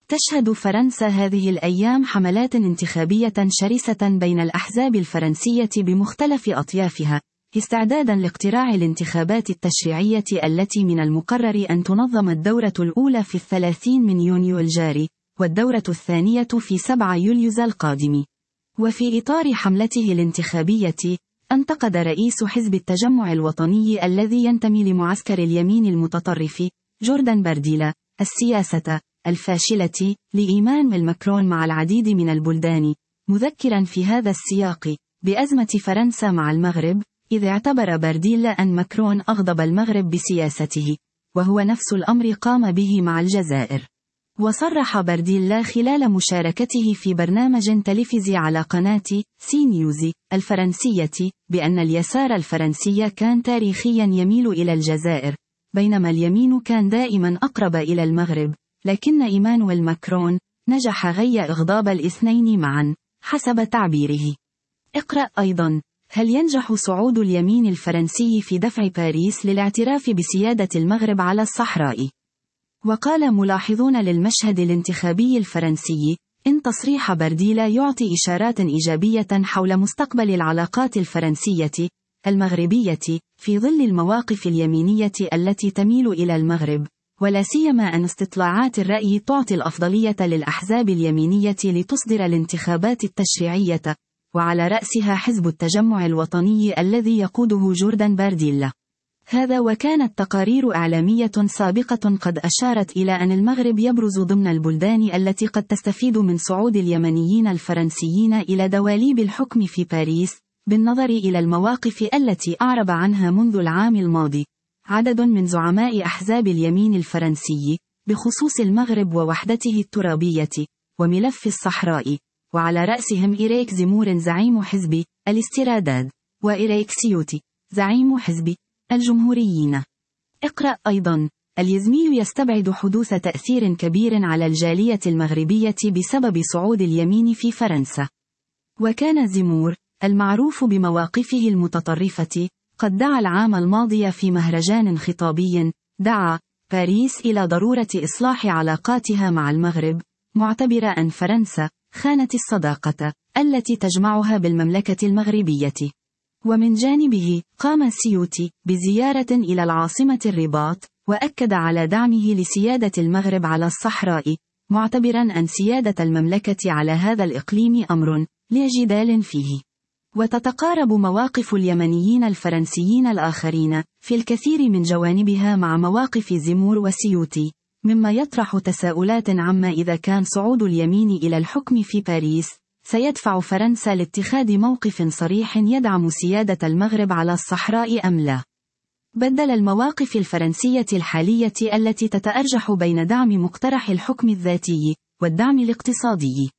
تشهد فرنسا هذه الأيام حملات انتخابية شرسة بين الأحزاب الفرنسية بمختلف أطيافها، استعدادا لاقتراع الانتخابات التشريعية التي من المقرر أن تنظم الدورة الأولى في 30 من يونيو الجاري، والدورة الثانية في 7 يوليو القادم. وفي إطار حملته الانتخابية، انتقد رئيس حزب التجمع الوطني الذي ينتمي لمعسكر اليمين المتطرف، جوردان بارديلا، السياسة الفاشلة لإيمانويل ماكرون مع العديد من البلدان، مذكرا في هذا السياق بأزمة فرنسا مع المغرب، إذ اعتبر بارديلا أن ماكرون أغضب المغرب بسياسته، وهو نفس الأمر قام به مع الجزائر. وصرح بارديلا خلال مشاركته في برنامج تلفزي على قناة سي نيوز الفرنسية بأن اليسار الفرنسي كان تاريخيا يميل إلى الجزائر، بينما اليمين كان دائما أقرب إلى المغرب، لكن إيمانويل ماكرون نجح غي إغضاب الاثنين معا حسب تعبيره. اقرأ أيضا: هل ينجح صعود اليمين الفرنسي في دفع باريس للاعتراف بسيادة المغرب على الصحراء؟ وقال ملاحظون للمشهد الانتخابي الفرنسي إن تصريح بارديلا يعطي إشارات إيجابية حول مستقبل العلاقات الفرنسية المغربية في ظل المواقف اليمينية التي تميل إلى المغرب، ولا سيما أن استطلاعات الرأي تعطي الأفضلية للأحزاب اليمينية لتصدر الانتخابات التشريعية، وعلى رأسها حزب التجمع الوطني الذي يقوده جوردان بارديلا. هذا وكانت تقارير إعلامية سابقة قد أشارت إلى أن المغرب يبرز ضمن البلدان التي قد تستفيد من صعود اليمنيين الفرنسيين إلى دواليب الحكم في باريس، بالنظر إلى المواقف التي أعرب عنها منذ العام الماضي عدد من زعماء أحزاب اليمين الفرنسي بخصوص المغرب ووحدته الترابية وملف الصحراء، وعلى رأسهم إريك زيمور زعيم حزب الاسترداد، وإريك سيوتي زعيم حزب الجمهوريين. اقرأ أيضا: اليزمي يستبعد حدوث تأثير كبير على الجالية المغربية بسبب صعود اليمين في فرنسا. وكان زيمور المعروف بمواقفه المتطرفة قد دعا العام الماضي في مهرجان خطابي دعا باريس إلى ضرورة إصلاح علاقاتها مع المغرب، معتبر أن فرنسا خانت الصداقة التي تجمعها بالمملكة المغربية. ومن جانبه قام سيوتي بزيارة إلى العاصمة الرباط، وأكد على دعمه لسيادة المغرب على الصحراء، معتبرا أن سيادة المملكة على هذا الإقليم أمر لا جدال فيه. وتتقارب مواقف اليمنيين الفرنسيين الآخرين في الكثير من جوانبها مع مواقف زيمور وسيوتي، مما يطرح تساؤلات عما إذا كان صعود اليمين إلى الحكم في باريس سيدفع فرنسا لاتخاذ موقف صريح يدعم سيادة المغرب على الصحراء أم لا. بدل المواقف الفرنسية الحالية التي تتأرجح بين دعم مقترح الحكم الذاتي والدعم الاقتصادي.